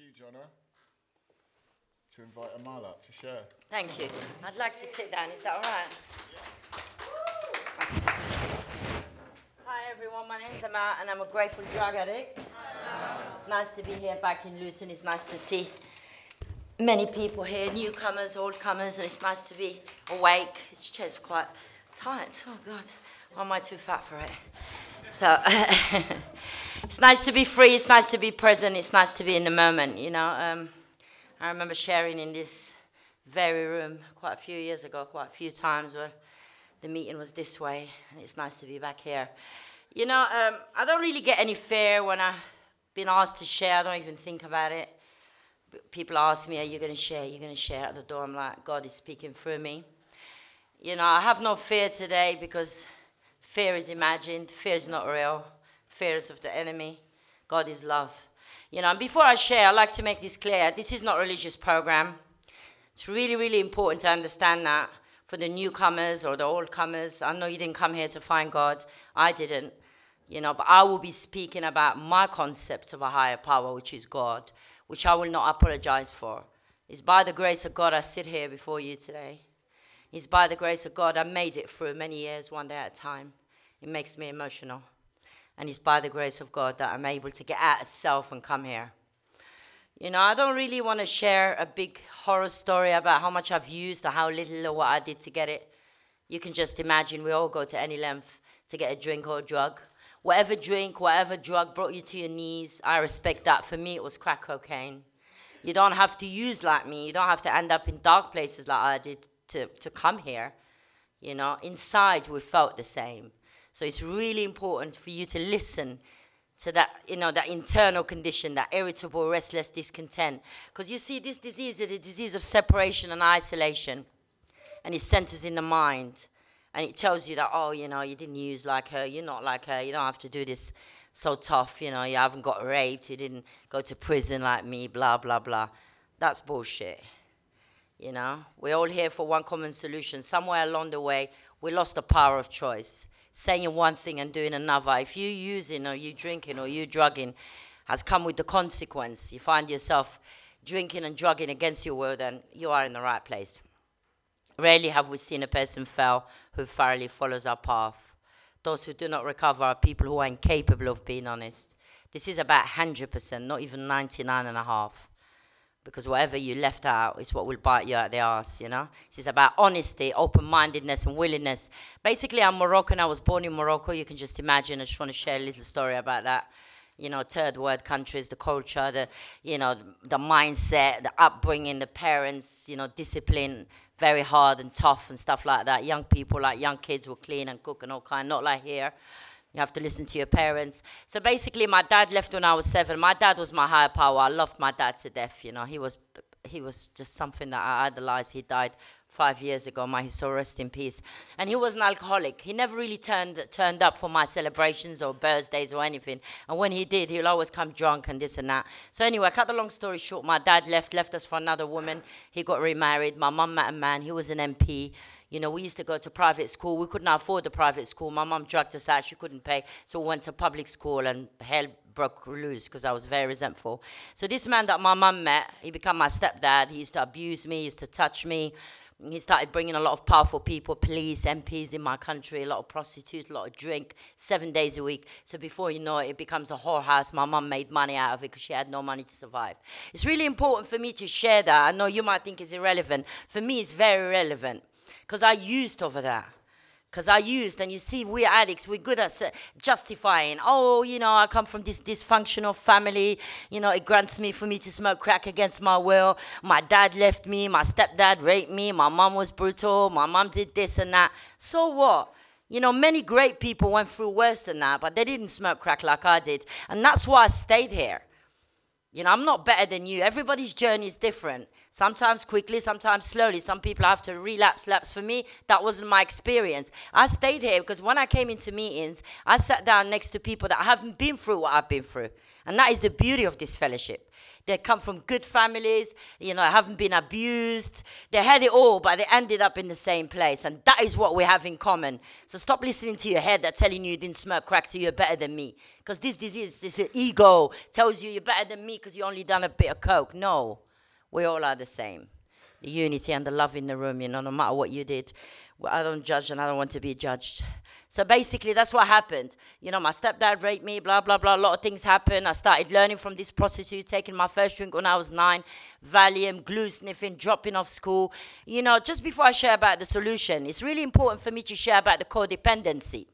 huge honour to invite Amal up to share. Thank you. I'd like to sit down. Is that all right? Hi, everyone. My name's Amal, and I'm a grateful drug addict. It's nice to be here back in Luton. It's nice to see many people here, newcomers, old comers, and it's nice to be awake. This chair's quite tight. Oh, God. Why am I too fat for it? So it's nice to be free. It's nice to be present. It's nice to be in the moment, you know. I remember sharing in this very room quite a few years ago, quite a few times where the meeting was this way, and it's nice to be back here. You know, I don't really get any fear when I've been asked to share. I don't even think about it. People ask me, are you going to share? You're going to share at the door. I'm like, God is speaking through me. You know, I have no fear today because fear is imagined. Fear is not real. Fear is of the enemy. God is love. You know, and before I share, I'd like to make this clear. This is not a religious program. It's really, really important to understand that for the newcomers or the old comers. I know you didn't come here to find God. I didn't. You know, but I will be speaking about my concept of a higher power, which is God, which I will not apologize for. It's by the grace of God I sit here before you today. It's by the grace of God I made it through many years, one day at a time. It makes me emotional. And it's by the grace of God that I'm able to get out of self and come here. You know, I don't really want to share a big horror story about how much I've used or how little or what I did to get it. You can just imagine we all go to any length to get a drink or a drug. Whatever drink, whatever drug brought you to your knees, I respect that. For me, it was crack cocaine. You don't have to use like me. You don't have to end up in dark places like I did to come here. You know, inside we felt the same. So it's really important for you to listen to that, you know, that internal condition, that irritable, restless discontent. Because you see, this disease is a disease of separation and isolation. And it centers in the mind. And it tells you that, oh, you know, you didn't use like her, you're not like her, you don't have to do this so tough, you know, you haven't got raped, you didn't go to prison like me, blah, blah, blah. That's bullshit. You know, we're all here for one common solution. Somewhere along the way, we lost the power of choice. Saying one thing and doing another. If you using or you drinking or you drugging has come with the consequence, you find yourself drinking and drugging against your will, then you are in the right place. Rarely have we seen a person fail who thoroughly follows our path. Those who do not recover are people who are incapable of being honest. This is about 100%, not even 99.5%. Because whatever you left out is what will bite you at the arse, you know? This is about honesty, open-mindedness, and willingness. Basically, I'm Moroccan. I was born in Morocco. You can just imagine. I just want to share a little story about that. You know, third world countries, the culture, the mindset, the upbringing, the parents, you know, discipline, very hard and tough and stuff like that. Young people, like young kids, will clean and cook and all kind, not like here. You have to listen to your parents. So basically, my dad left when I was 7. My dad was my higher power. I loved my dad to death, you know. He was just something that I idolized. He died 5 years ago. May his soul rest in peace. And he was an alcoholic. He never really turned up for my celebrations or birthdays or anything. And when he did, he'll always come drunk and this and that. So anyway, cut the long story short, my dad left us for another woman. He got remarried. My mum met a man. He was an MP. You know, we used to go to private school. We couldn't afford the private school. My mum drugged us out. She couldn't pay. So we went to public school and hell broke loose because I was very resentful. So this man that my mum met, he became my stepdad. He used to abuse me. He used to touch me. He started bringing a lot of powerful people, police, MPs in my country, a lot of prostitutes, a lot of drink, 7 days a week. So before you know it, it becomes a whorehouse. My mum made money out of it because she had no money to survive. It's really important for me to share that. I know you might think it's irrelevant. For me, it's very relevant. Because I used over that. And you see, we're addicts, we're good at justifying. Oh, you know, I come from this dysfunctional family. You know, it grants me for me to smoke crack against my will. My dad left me, my stepdad raped me, my mom was brutal, my mom did this and that. So what? You know, many great people went through worse than that, but they didn't smoke crack like I did. And that's why I stayed here. You know, I'm not better than you. Everybody's journey is different. Sometimes quickly, sometimes slowly. Some people have to relapse. For me, that wasn't my experience. I stayed here because when I came into meetings, I sat down next to people that haven't been through what I've been through. And that is the beauty of this fellowship. They come from good families, haven't been abused. They had it all, but they ended up in the same place. And that is what we have in common. So stop listening to your head that's telling you didn't smoke crack, so you're better than me. Because this disease, this ego, tells you you're better than me because you only done a bit of coke. No, we all are the same. The unity and the love in the room, no matter what you did. Well, I don't judge and I don't want to be judged. So basically, that's what happened. My stepdad raped me, blah, blah, blah. A lot of things happened. I started learning from this prostitute, taking my first drink when I was 9, Valium, glue sniffing, dropping off school. Just before I share about the solution, it's really important for me to share about the codependency.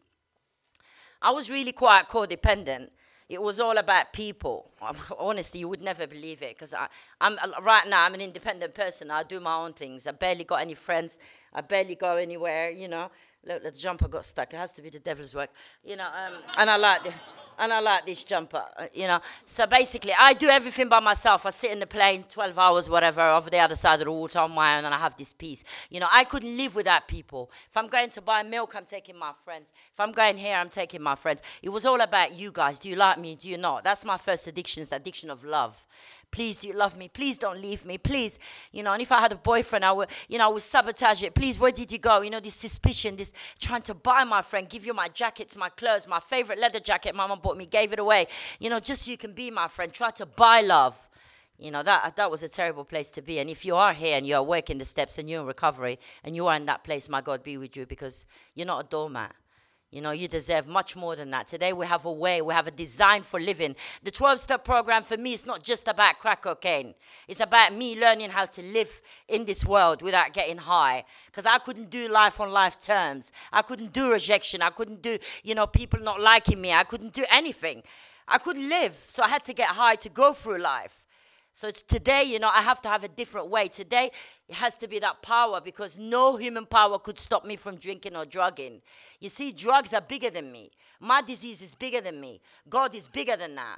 I was really quite codependent. It was all about people. Honestly, you would never believe it because right now I'm an independent person. I do my own things. I barely got any friends. I barely go anywhere, Look, the jumper got stuck. It has to be the devil's work, and I like this jumper, So basically, I do everything by myself. I sit in the plane 12 hours, whatever, over the other side of the water on my own, and I have this peace. I couldn't live without people. If I'm going to buy milk, I'm taking my friends. If I'm going here, I'm taking my friends. It was all about you guys. Do you like me? Do you not? That's my first addiction, is the addiction of love. Please, do you love me? Please don't leave me. Please, and if I had a boyfriend, I would sabotage it. Please, where did you go? This suspicion, this trying to buy my friend, give you my jackets, my clothes, my favorite leather jacket my mum bought me, gave it away. Just so you can be my friend. Try to buy love. That was a terrible place to be. And if you are here and you are working the steps and you're in recovery and you are in that place, my God be with you, because you're not a doormat. You deserve much more than that. Today we have a way, we have a design for living. The 12-step program for me is not just about crack cocaine. It's about me learning how to live in this world without getting high. Because I couldn't do life on life terms. I couldn't do rejection. I couldn't do, people not liking me. I couldn't do anything. I couldn't live. So I had to get high to go through life. So it's today, I have to have a different way. Today, it has to be that power, because no human power could stop me from drinking or drugging. You see, drugs are bigger than me. My disease is bigger than me. God is bigger than that,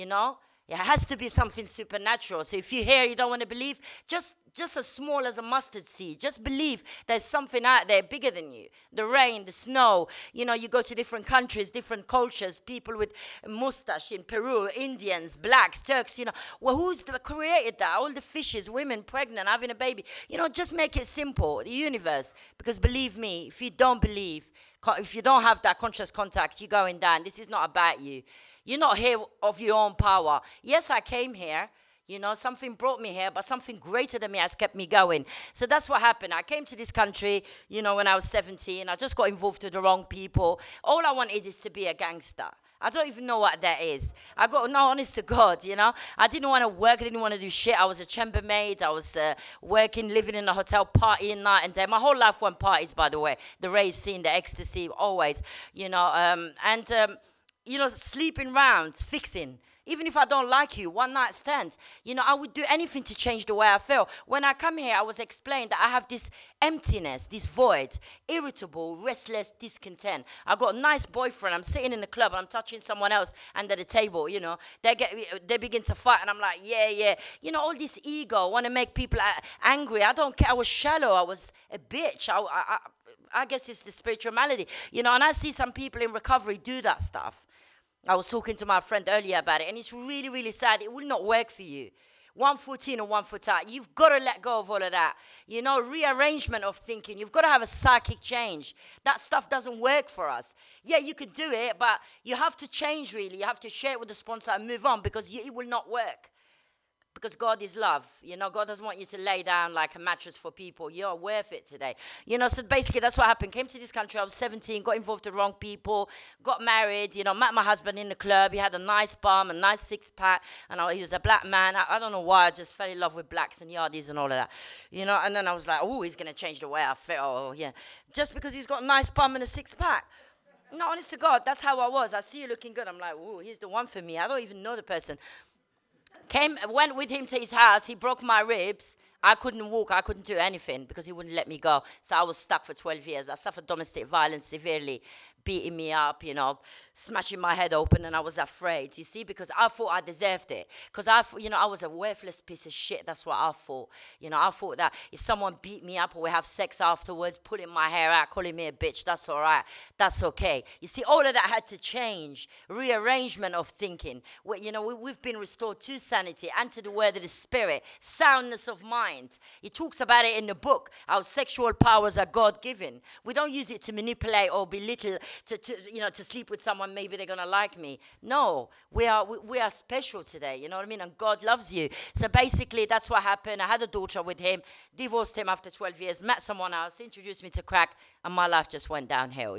It has to be something supernatural. So if you're here, you don't want to believe, just as small as a mustard seed. Just believe there's something out there bigger than you. The rain, the snow. You go to different countries, different cultures, people with mustache in Peru, Indians, blacks, Turks, Well, who's created that? All the fishes, women pregnant, having a baby. Just make it simple, the universe. Because believe me, if you don't believe, if you don't have that conscious contact, you're going down. This is not about you. You're not here of your own power. Yes, I came here. Something brought me here, but something greater than me has kept me going. So that's what happened. I came to this country, when I was 17. I just got involved with the wrong people. All I wanted is to be a gangster. I don't even know what that is. Honest to God, I didn't want to work. I didn't want to do shit. I was a chambermaid. I was working, living in a hotel, partying night and day. My whole life went parties, by the way. The rave scene, the ecstasy, always, sleeping round, fixing. Even if I don't like you, one night stand. I would do anything to change the way I feel. When I come here, I was explained that I have this emptiness, this void, irritable, restless, discontent. I got a nice boyfriend. I'm sitting in the club and I'm touching someone else under the table, They begin to fight and I'm like, yeah. All this ego, want to make people angry. I don't care. I was shallow. I was a bitch. I guess it's the spiritual malady. And I see some people in recovery do that stuff. I was talking to my friend earlier about it, and it's really, really sad. It will not work for you. 1 foot in or 1 foot out. You've got to let go of all of that. Rearrangement of thinking. You've got to have a psychic change. That stuff doesn't work for us. Yeah, you could do it, but you have to change, really. You have to share it with the sponsor and move on, because it will not work. Because God is love. God doesn't want you to lay down like a mattress for people. You're worth it today. So basically that's what happened. Came to this country, I was 17, got involved with the wrong people, got married, met my husband in the club. He had a nice bum, a nice six-pack, and he was a black man. I don't know why, I just fell in love with blacks and yardies and all of that. And then I was like, he's going to change the way I feel. Oh, yeah. Just because he's got a nice bum and a six-pack. No, honest to God, that's how I was. I see you looking good. I'm like, he's the one for me. I don't even know the person. Went with him to his house. He broke my ribs. I couldn't walk. I couldn't do anything because he wouldn't let me go. So I was stuck for 12 years. I suffered domestic violence severely, beating me up, smashing my head open, and I was afraid, you see, because I thought I deserved it. Because I was a worthless piece of shit. That's what I thought. I thought that if someone beat me up or we have sex afterwards, pulling my hair out, calling me a bitch, that's all right. That's okay. You see, all of that had to change. Rearrangement of thinking. We've been restored to sanity and to the word of the Spirit. Soundness of mind. He talks about it in the book. Our sexual powers are God-given. We don't use it to manipulate or belittle, to sleep with someone, maybe they're going to like me. No, we are special today, you know what I mean? And God loves you. So basically, that's what happened. I had a daughter with him, divorced him after 12 years, met someone else, introduced me to crack, and my life just went downhill,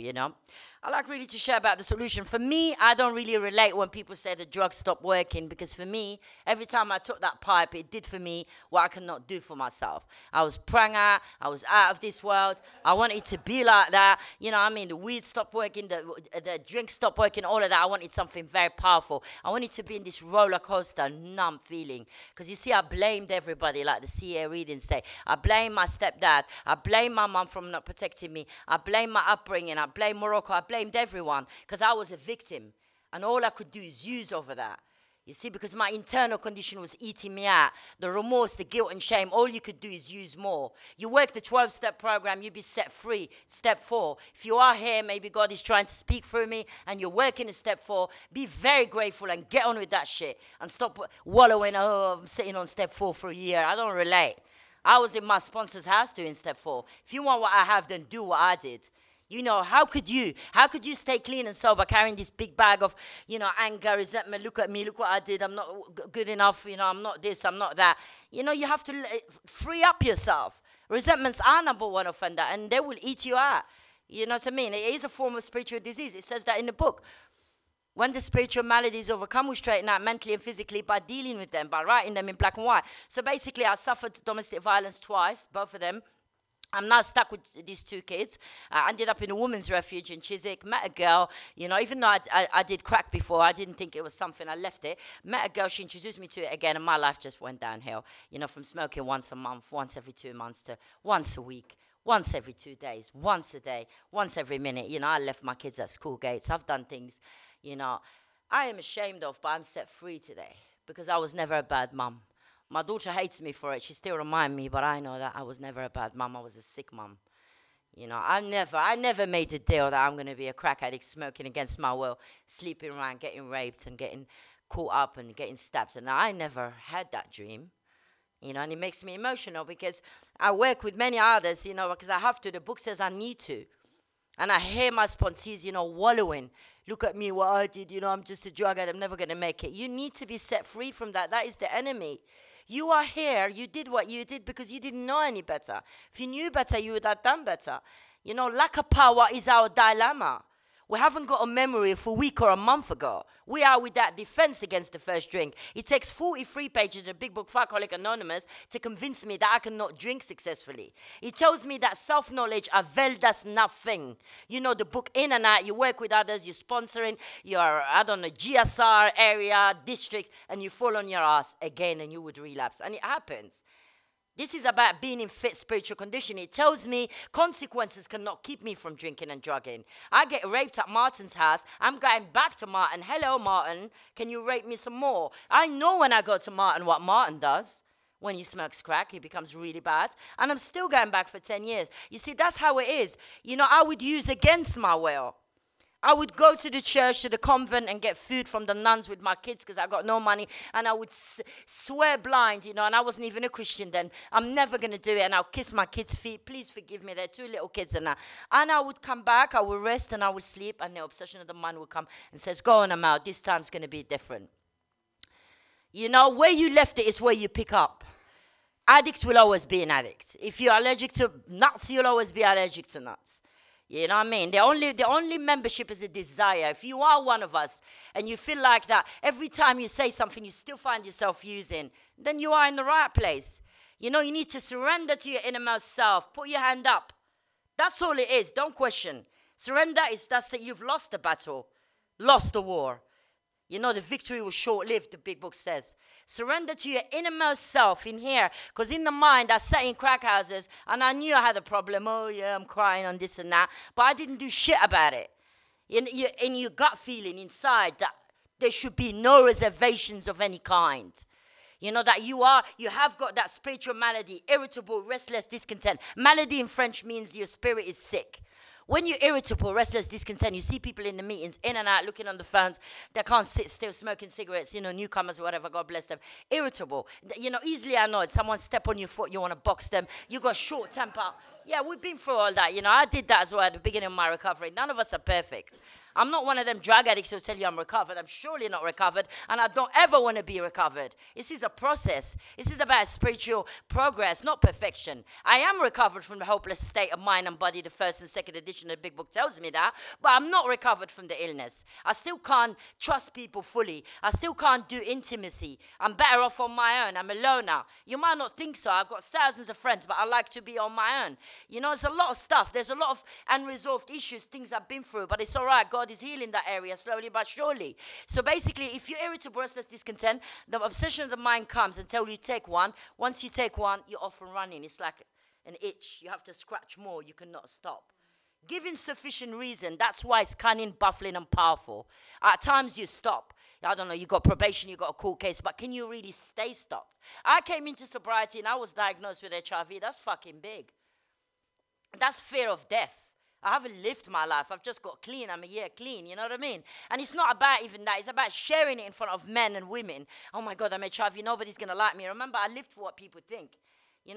I like really to share about the solution. For me, I don't really relate when people say the drugs stopped working, because for me, every time I took that pipe, it did for me what I could not do for myself. I was pranger, I was out of this world, I wanted to be like that, the weed stopped working, the drink stopped working, all of that. I wanted something very powerful. I wanted to be in this roller coaster, numb feeling. Because you see, I blamed everybody, like the CA readings say. I blame my stepdad, I blame my mum for not protecting me, I blame my upbringing, I blame Morocco, I blamed everyone because I was a victim, and all I could do is use over that. You see, because my internal condition was eating me out. The remorse, the guilt and shame, all you could do is use more. You work the 12-step program, you'll be set free. Step 4. If you are here, maybe God is trying to speak through me and you're working in step 4, be very grateful and get on with that shit and stop wallowing, I'm sitting on step 4 for a year. I don't relate. I was in my sponsor's house doing step 4. If you want what I have, then do what I did. How could you stay clean and sober carrying this big bag of, anger, resentment, look at me, look what I did, I'm not good enough, I'm not this, I'm not that. You have to free up yourself. Resentment's our number one offender, and they will eat you out. You know what I mean? It is a form of spiritual disease. It says that in the book. When the spiritual maladies overcome, we straighten out mentally and physically by dealing with them, by writing them in black and white. So basically, I suffered domestic violence twice, both of them. I'm now stuck with these 2 kids. I ended up in a women's refuge in Chiswick, met a girl, even though I did crack before, I didn't think it was something, I left it. Met a girl, she introduced me to it again, and my life just went downhill. From smoking once a month, once every 2 months, to once a week, once every 2 days, once a day, once every minute. I left my kids at school gates. I've done things, I am ashamed of, but I'm set free today because I was never a bad mum. My daughter hates me for it. She still reminds me, but I know that I was never a bad mum. I was a sick mum. I never made a deal that I'm going to be a crack addict, smoking against my will, sleeping around, getting raped and getting caught up and getting stabbed. And I never had that dream, and it makes me emotional because I work with many others, because I have to. The book says I need to. And I hear my sponsees, wallowing. Look at me, what I did, I'm just a drug addict, I'm never going to make it. You need to be set free from that. That is the enemy. You are here, you did what you did because you didn't know any better. If you knew better, you would have done better. Lack of power is our dilemma. We haven't got a memory of a week or a month ago. We are with that defense against the first drink. It takes 43 pages of the big book, Alcoholics Anonymous, to convince me that I cannot drink successfully. It tells me that self-knowledge avails us nothing. The book in and out, you work with others, you're sponsoring, you're, GSR area, district, and you fall on your ass again and you would relapse. And it happens. This is about being in fit spiritual condition. It tells me consequences cannot keep me from drinking and drugging. I get raped at Martin's house. I'm going back to Martin. Hello, Martin. Can you rape me some more? I know when I go to Martin what Martin does. When he smokes crack, he becomes really bad. And I'm still going back for 10 years. You see, that's how it is. I would use against my will. I would go to the church, to the convent, and get food from the nuns with my kids because I got no money. And I would swear blind, and I wasn't even a Christian then. I'm never going to do it. And I'll kiss my kids' feet. Please forgive me. They're 2 little kids and that. And I would come back. I would rest and I would sleep. And the obsession of the mind would come and says, go on, Amal. This time's going to be different. Where you left it is where you pick up. Addicts will always be an addict. If you're allergic to nuts, you'll always be allergic to nuts. You know what I mean? The only membership is a desire. If you are one of us and you feel like that every time you say something you still find yourself using, then you are in the right place. You need to surrender to your innermost self. Put your hand up. That's all it is. Don't question. Surrender that's that you've lost the battle, lost the war. The victory was short-lived, the big book says. Surrender to your innermost self in here. Because in the mind, I sat in crack houses and I knew I had a problem. Oh, yeah, I'm crying on this and that. But I didn't do shit about it. In your gut feeling inside that there should be no reservations of any kind. You know, that you have got that spiritual malady, irritable, restless, discontent. Malady in French means your spirit is sick. When you're irritable, restless, discontent, you see people in the meetings, in and out, looking on the phones. They can't sit still, smoking cigarettes, newcomers or whatever, God bless them. Irritable. Easily annoyed. Someone step on your foot, you want to box them. You got short temper. Yeah, we've been through all that. I did that as well at the beginning of my recovery. None of us are perfect. I'm not one of them drug addicts who'll tell you I'm recovered. I'm surely not recovered, and I don't ever want to be recovered. This is a process. This is about spiritual progress, not perfection. I am recovered from the hopeless state of mind and body. The first and second edition of the Big Book tells me that, but I'm not recovered from the illness. I still can't trust people fully. I still can't do intimacy. I'm better off on my own. I'm alone now. You might not think so. I've got thousands of friends, but I like to be on my own. There's a lot of stuff. There's a lot of unresolved issues, things I've been through, but it's all right. God is healing that area slowly but surely. So basically, if you're irritable, restless, discontent, the obsession of the mind comes until you take one. Once you take one, you're off and running. It's like an itch. You have to scratch more. You cannot stop. Giving sufficient reason, that's why it's cunning, baffling, and powerful. At times you stop. I don't know, you got probation, you got a court case, but can you really stay stopped? I came into sobriety and I was diagnosed with HIV. That's fucking big. That's fear of death. I haven't lived my life. I've just got clean. I'm a year clean. You know what I mean? And it's not about even that. It's about sharing it in front of men and women. Oh, my God, I'm HIV. Nobody's going to like me. Remember, I lived for what people think. And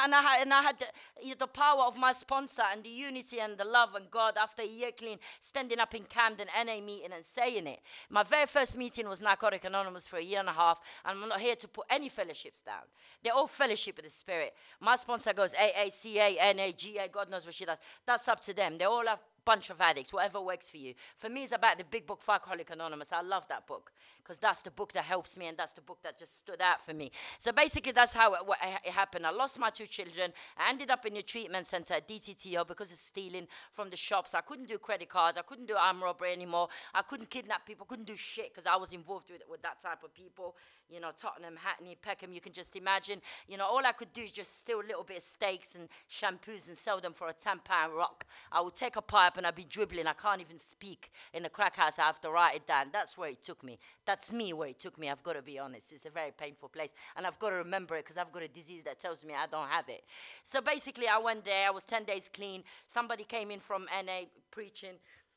I had the power of my sponsor and the unity and the love and God after a year clean, standing up in Camden NA meeting and saying it. My very first meeting was Narcotic Anonymous for a year and a half, and I'm not here to put any fellowships down. They're all fellowship of the Spirit. My sponsor goes AA, CA, NA, GA, God knows what she does. That's up to them. They all have bunch of addicts, whatever works for you. For me, it's about the big book, Alcoholics Anonymous. I love that book because that's the book that helps me and that's the book that just stood out for me. So basically, that's how it happened. I lost my 2 children. I ended up in a treatment center at DTTO because of stealing from the shops. I couldn't do credit cards. I couldn't do armed robbery anymore. I couldn't kidnap people. Couldn't do shit because I was involved with that type of people. Tottenham, Hackney, Peckham, you can just imagine. All I could do is just steal a little bit of steaks and shampoos and sell them for a £10 rock. I would take a pipe and I'd be dribbling. I can't even speak in the crack house. I have to write it down. That's where it took me. That's me where it took me. I've got to be honest. It's a very painful place. And I've got to remember it because I've got a disease that tells me I don't have it. So basically, I went there. I was 10 days clean. Somebody came in from NA preaching.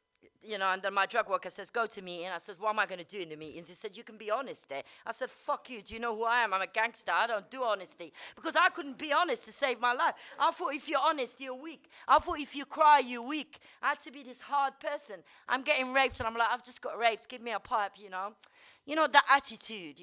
And then my drug worker says, go to meeting. I said, what am I going to do in the meetings? He said, you can be honest there. I said, fuck you. Do you know who I am? I'm a gangster. I don't do honesty. Because I couldn't be honest to save my life. I thought if you're honest, you're weak. I thought if you cry, you're weak. I had to be this hard person. I'm getting raped, and I'm like, I've just got raped. Give me a pipe, that attitude,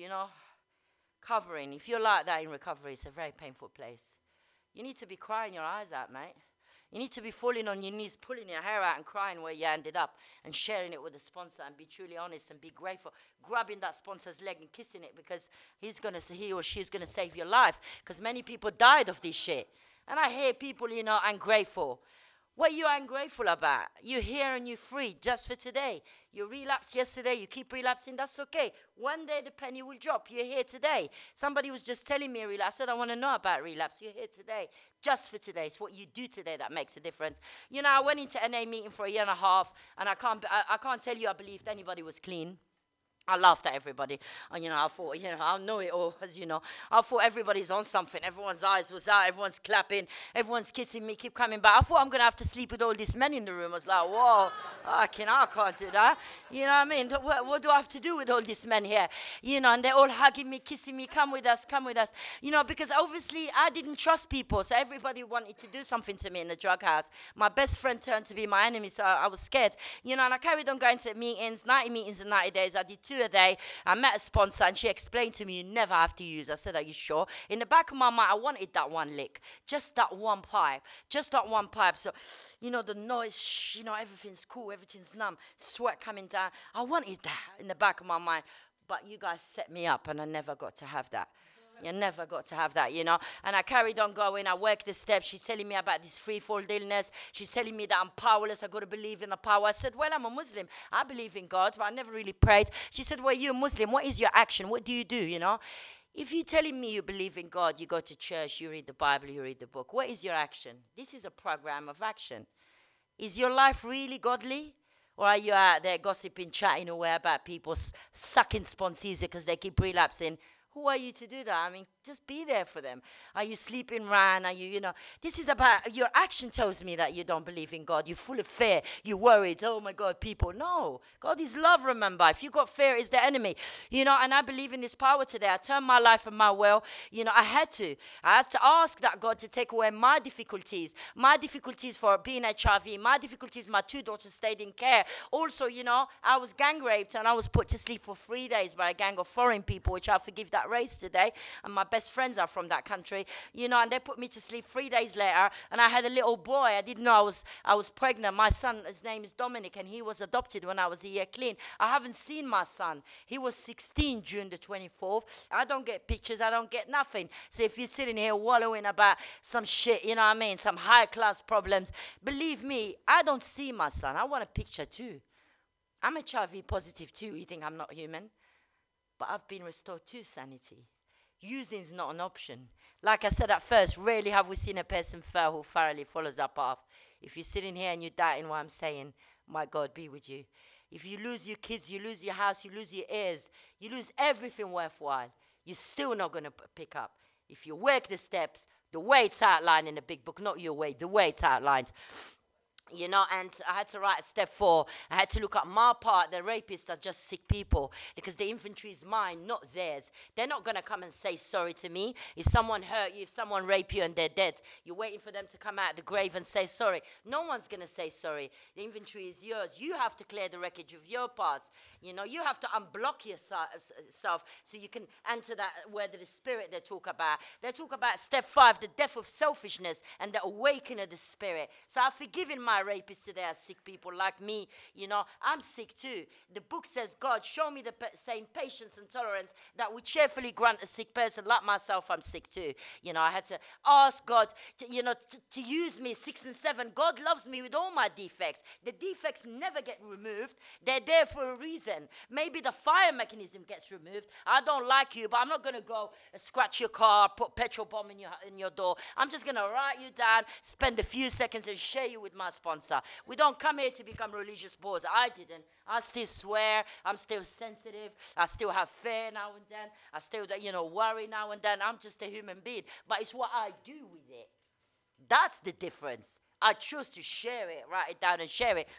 Covering. If you're like that in recovery, it's a very painful place. You need to be crying your eyes out, mate. You need to be falling on your knees, pulling your hair out and crying where you ended up and sharing it with the sponsor and be truly honest and be grateful. Grabbing that sponsor's leg and kissing it because he or she's going to save your life because many people died of this shit. And I hear people, ungrateful. What are you ungrateful about? You're here and you're free just for today. You relapsed yesterday, you keep relapsing, that's okay. One day the penny will drop. You're here today. Somebody was just telling me a relapse. I said, I want to know about relapse. You're here today, just for today. It's what you do today that makes a difference. I went into NA meeting for a year and a half, and I can't tell you I believed anybody was clean. I laughed at everybody. And, I thought, I know it all, as you know. I thought everybody's on something. Everyone's eyes was out. Everyone's clapping. Everyone's kissing me, keep coming back. I thought I'm going to have to sleep with all these men in the room. I was like, whoa, I can't do that. You know what I mean? What do I have to do with all these men here? And they're all hugging me, kissing me, come with us. Because obviously I didn't trust people. So everybody wanted to do something to me in the drug house. My best friend turned to be my enemy, so I was scared. And I carried on going to meetings, 90 meetings in 90 days. I did 2 a day. I met a sponsor and she explained to me, you never have to use. I said, are you sure? In the back of my mind, I wanted that one lick. Just that one pipe. So, the noise, everything's cool, everything's numb, sweat coming down. I wanted that in the back of my mind. But you guys set me up and I never got to have that. You never got to have that, And I carried on going. I worked the steps. She's telling me about this threefold illness. She's telling me that I'm powerless. I got to believe in the power. I said, well, I'm a Muslim. I believe in God, but I never really prayed. She said, well, you're a Muslim. What is your action? What do you do, If you're telling me you believe in God, you go to church, you read the Bible, you read the book. What is your action? This is a program of action. Is your life really godly? Or are you out there gossiping, chatting away about people sucking Sponseaser because they keep relapsing? Who are you to do that? I mean, just be there for them. Are you sleeping around? Are you, this is about, your action tells me that you don't believe in God. You're full of fear. You're worried. Oh my God, people. No. God is love, remember. If you got fear, it's the enemy. And I believe in this power today. I turned my life and my will. I had to ask that God to take away my difficulties for being HIV, my difficulties, my 2 daughters stayed in care. Also, I was gang raped and I was put to sleep for 3 days by a gang of foreign people, which I forgive that race today, and my best friends are from that country, and they put me to sleep 3 days later, and I had a little boy. I didn't know I was pregnant. My son, his name is Dominic, and he was adopted when I was a year clean. I haven't seen my son. He was 16 June the 24th. I don't get pictures. I don't get nothing. So if you're sitting here wallowing about some shit, some high class problems, believe me, I don't see my son. I want a picture too. I'm HIV positive too. You think I'm not human? But I've been restored to sanity. Using is not an option. Like I said at first, rarely have we seen a person fail who thoroughly follows our path. If you're sitting here and you're doubting what I'm saying, my God be with you. If you lose your kids, you lose your house, you lose your ears, you lose everything worthwhile, you're still not going to pick up. If you work the steps, the way it's outlined in the big book, not your way, the way it's outlined. And I had to write step 4. I had to look at my part. The rapists are just sick people because the inventory is mine, not theirs. They're not going to come and say sorry to me. If someone hurt you, if someone raped you and they're dead, you're waiting for them to come out of the grave and say sorry. No one's going to say sorry. The inventory is yours. You have to clear the wreckage of your past. You have to unblock yourself so you can enter that word of the spirit they talk about. They talk about step 5, the death of selfishness and the awakening of the spirit. So I've forgiven my rapists today are sick people like me. I'm sick too. The book says, God, show me the same patience and tolerance that would cheerfully grant a sick person like myself. I'm sick too. I had to ask God to use me 6 and 7. God loves me with all my defects. The defects never get removed. They're there for a reason. Maybe the fire mechanism gets removed. I don't like you, but I'm not going to go scratch your car, put petrol bomb in your door. I'm just going to write you down, spend a few seconds and share you with my sponsor. We don't come here to become religious bores. I didn't. I still swear. I'm still sensitive. I still have fear now and then. I still, worry now and then. I'm just a human being. But it's what I do with it. That's the difference. I choose to share it, write it down and share it.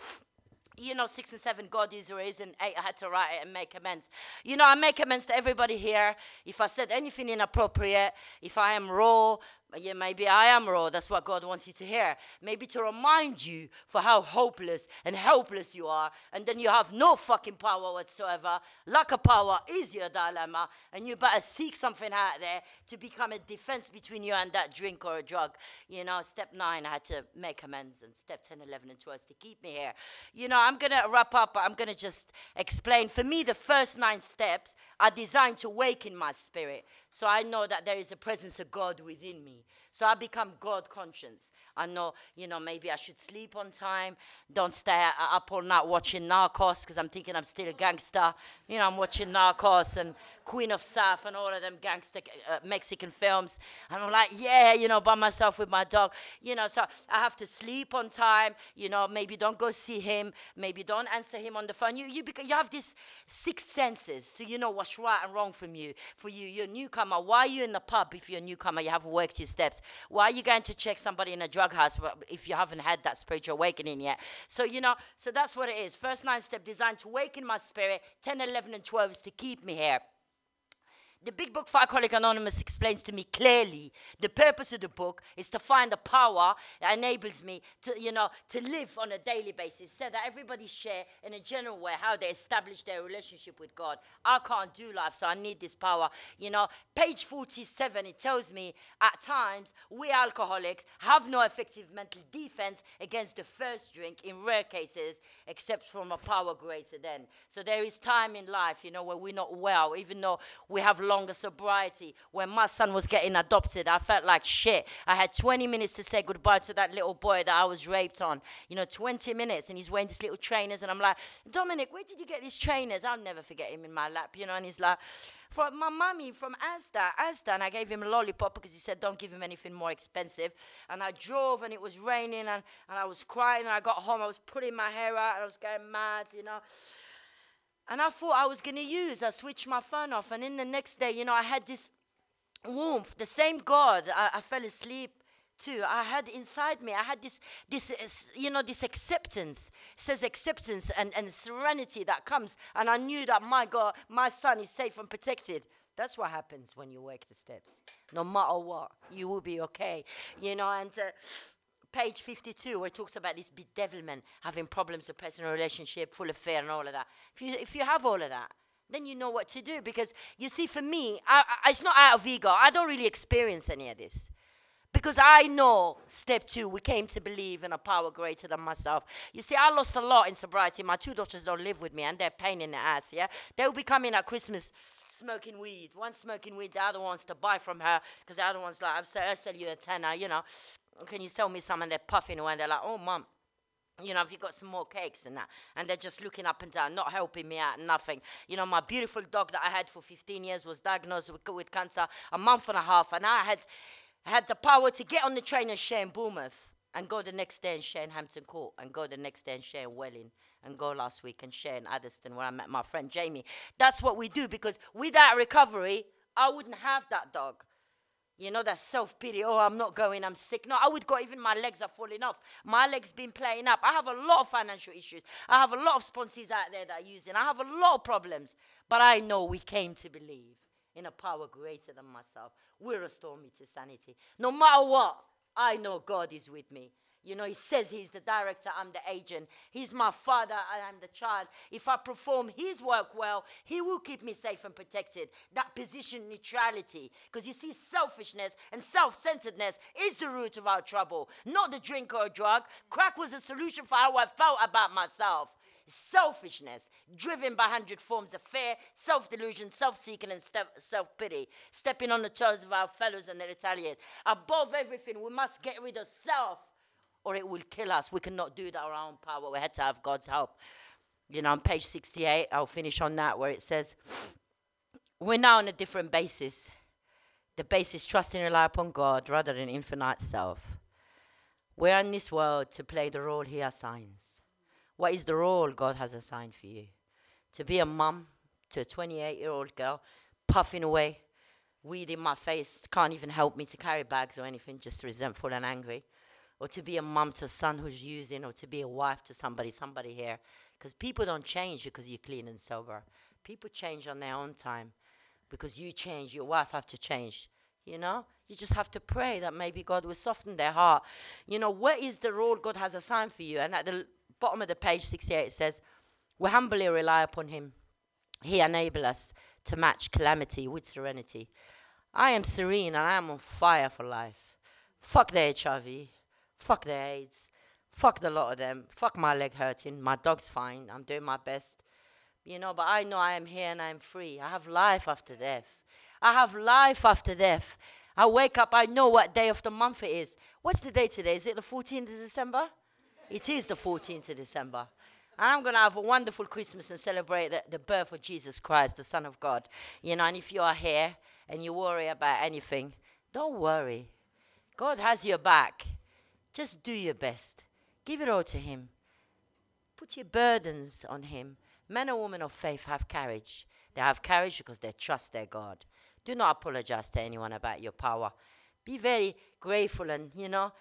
6 and 7, God is or isn't. 8, I had to write it and make amends. I make amends to everybody here. If I said anything inappropriate, if I am raw, maybe I am raw. That's what God wants you to hear. Maybe to remind you for how hopeless and helpless you are. And then you have no fucking power whatsoever. Lack of power is your dilemma. And you better seek something out there to become a defense between you and that drink or a drug. Step 9, I had to make amends. And step 10, 11, and 12 is to keep me here. I'm going to wrap up, but I'm going to just explain. For me, the first 9 steps are designed to awaken my spirit. So I know that there is a presence of God within me. So I become God conscious. I know, maybe I should sleep on time. Don't stay up all night watching Narcos because I'm thinking I'm still a gangster. I'm watching Narcos and Queen of South and all of them gangster Mexican films. And I'm like, by myself with my dog. So I have to sleep on time. Maybe don't go see him. Maybe don't answer him on the phone. You have these 6 senses. So you know what's right and wrong from you. For you, you're a newcomer. Why are you in the pub if you're a newcomer? You haven't worked your steps. Why are you going to check somebody in a drug house if you haven't had that spiritual awakening yet? So, so that's what it is. First 9 steps designed to awaken my spirit. 10, 11, and 12 is to keep me here. The big book for Alcoholics Anonymous explains to me clearly the purpose of the book is to find the power that enables me to, to live on a daily basis. So that everybody share in a general way how they establish their relationship with God. I can't do life, so I need this power. Page 47, it tells me at times we alcoholics have no effective mental defense against the first drink in rare cases, except from a power greater than. So there is time in life, where we're not well, even though we have longer sobriety. When my son was getting adopted, I felt like shit. I had 20 minutes to say goodbye to that little boy that I was raped on. 20 minutes, and he's wearing these little trainers, and I'm like, Dominic, where did you get these trainers? I'll never forget him in my lap, and he's like, from my mummy from Asda, and I gave him a lollipop because he said don't give him anything more expensive. And I drove, and it was raining, and I was crying, and I got home, I was pulling my hair out, and I was going mad, And I thought I was going to I switched my phone off, and in the next day, I had this warmth, the same God I fell asleep to. I had inside me, I had this acceptance. It says acceptance and serenity that comes, and I knew that my God, my son is safe and protected. That's what happens when you walk the steps. No matter what, you will be okay. And page 52, where it talks about this bedevilment, having problems with personal relationship, full affair, and all of that. If you have all of that, then you know what to do. Because, you see, for me, it's not out of ego. I don't really experience any of this. Because I know, step 2, we came to believe in a power greater than myself. You see, I lost a lot in sobriety. My 2 daughters don't live with me, and they're a pain in the ass, yeah? They'll be coming at Christmas smoking weed. One smoking weed, the other one's to buy from her, because the other one's like, I'll sell you a tenner, Can you sell me some? And they're puffing away, and they're like, oh, Mum, have you got some more cakes and that? And they're just looking up and down, not helping me out, nothing. My beautiful dog that I had for 15 years was diagnosed with cancer a month and a half, and I had the power to get on the train and share in Bournemouth, and go the next day and share in Hampton Court, and go the next day and share in Welling, and go last week and share in Addiston, where I met my friend Jamie. That's what we do, because without recovery, I wouldn't have that dog. That self-pity, oh, I'm not going, I'm sick. No, I would go, even my legs are falling off. My legs been playing up. I have a lot of financial issues. I have a lot of sponsors out there that are using. I have a lot of problems. But I know we came to believe in a power greater than myself. Will restore me to sanity. No matter what, I know God is with me. He says he's the director, I'm the agent. He's my father, I am the child. If I perform his work well, he will keep me safe and protected. That position neutrality. Because you see, selfishness and self-centeredness is the root of our trouble, not the drink or drug. Crack was a solution for how I felt about myself. Selfishness, driven by 100 forms of fear, self-delusion, self-seeking, and self-pity, stepping on the toes of our fellows and the retaliators. Above everything, we must get rid of self, or it will kill us. We cannot do it our own power. We had to have God's help. On page 68, I'll finish on that, where it says, we're now on a different basis. The basis, trust and rely upon God rather than infinite self. We're in this world to play the role he assigns. What is the role God has assigned for you? To be a mum to a 28-year-old girl, puffing away, weed in my face, can't even help me to carry bags or anything, just resentful and angry. Or to be a mum to a son who's using, or to be a wife to somebody here. Because people don't change because you're clean and sober. People change on their own time. Because you change, your wife have to change. You just have to pray that maybe God will soften their heart. What is the role God has assigned for you? And at the bottom of the page 68, it says, we humbly rely upon him. He enables us to match calamity with serenity. I am serene and I am on fire for life. Fuck the HIV. Fuck the AIDS. Fuck the lot of them. Fuck my leg hurting. My dog's fine. I'm doing my best. But I know I am here and I am free. I have life after death. I have life after death. I wake up, I know what day of the month it is. What's the day today? Is it the 14th of December? It is the 14th of December. And I'm going to have a wonderful Christmas and celebrate the birth of Jesus Christ, the Son of God. And if you are here and you worry about anything, don't worry. God has your back. Just do your best. Give it all to him. Put your burdens on him. Men and women of faith have courage. They have courage because they trust their God. Do not apologize to anyone about your power. Be very grateful and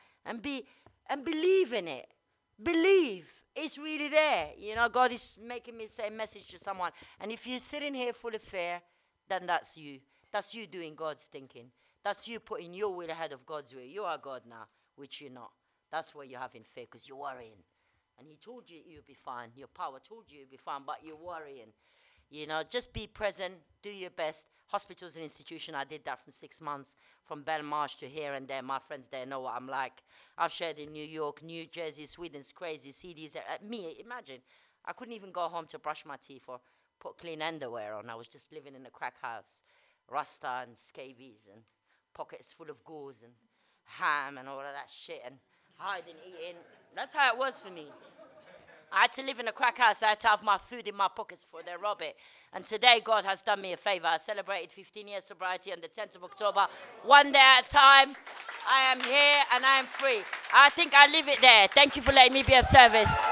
believe in it. Believe. It's really there. God is making me say a message to someone. And if you're sitting here full of fear, then that's you. That's you doing God's thinking. That's you putting your will ahead of God's will. You are God now, which you're not. That's why you're having fear, because you're worrying. And he told you you'll be fine. Your power told you you'll be fine, but you're worrying. Just be present, do your best. Hospitals and institutions, I did that from 6 months, from Belmarsh to here and there. My friends there know what I'm like. I've shared in New York, New Jersey, Sweden's crazy, CDs. Me, imagine, I couldn't even go home to brush my teeth or put clean underwear on. I was just living in a crack house. Rasta and scabies and pockets full of gauze and ham and all of that shit and hiding, eating. That's how it was for me. I had to live in a crack house. I had to have my food in my pockets before they rob it. And today, God has done me a favor. I celebrated 15 years sobriety on the 10th of October. One day at a time, I am here and I am free. I think I leave it there. Thank you for letting me be of service.